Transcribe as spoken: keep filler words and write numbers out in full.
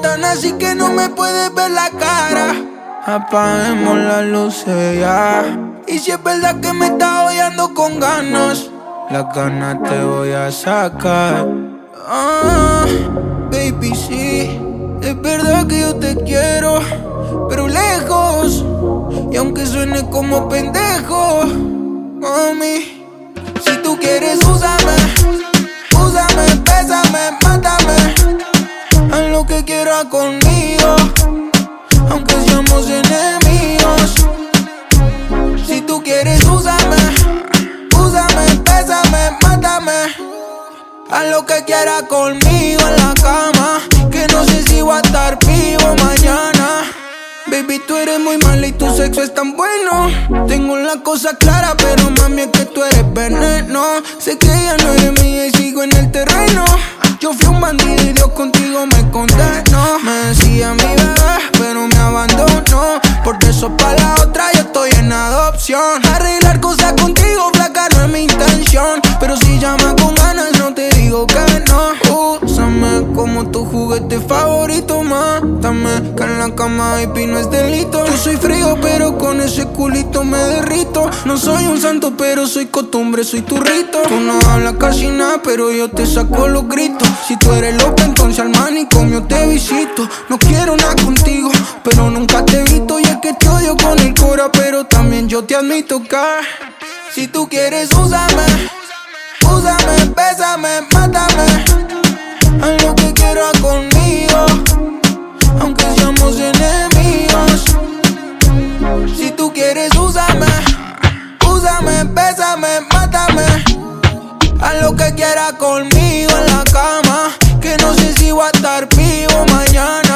ventana, así que no me puedes ver la cara. Apaguemos las luces ya. Y si es verdad que me estás odiando con ganas, las ganas te voy a sacar. Ah, baby, sí, es verdad que yo te quiero, pero lejos. Y aunque suene como pendejo, mami, si tú quieres úsame, úsame, bésame, mátame, haz lo que quieras conmigo, aunque seamos enemigos. Si tú quieres úsame, úsame, bésame, mátame, haz lo que quieras conmigo en la cama, que no sé si voy a estar vivo mañana. Baby, tú eres muy mala y tu sexo es tan bueno. Tengo la cosa clara, pero mami, es que tú eres veneno. Sé que ella no eres mía y sigo en el terreno. Yo fui un bandido y Dios contigo me condenó. Me decía mi bebé, pero me abandonó. Por eso pa' la otra yo estoy en adopción. Arreglar cosas contigo, flaca, no es mi intención, pero si llamas con ganas no te digo que no. Úsame como tu juguete favorito, mátame, que en la cama, baby, no es delito. Yo soy frío, pero con ese culito me derrito. No soy un santo, pero soy costumbre, soy tu rito. Tú no hablas casi nada, pero yo te saco los gritos. Si tú eres loca, entonces al manicomio te visito. No quiero nada contigo, pero nunca te he visto. Y es que te odio con el cora, pero también yo te admito que si tú quieres, úsame, úsame, bésame, mátame, haz lo que quieras conmigo, aunque seamos enemigos. Si tú quieres, úsame, úsame, bésame, mátame, haz lo que quieras conmigo en la cama, que no sé si voy a estar vivo mañana.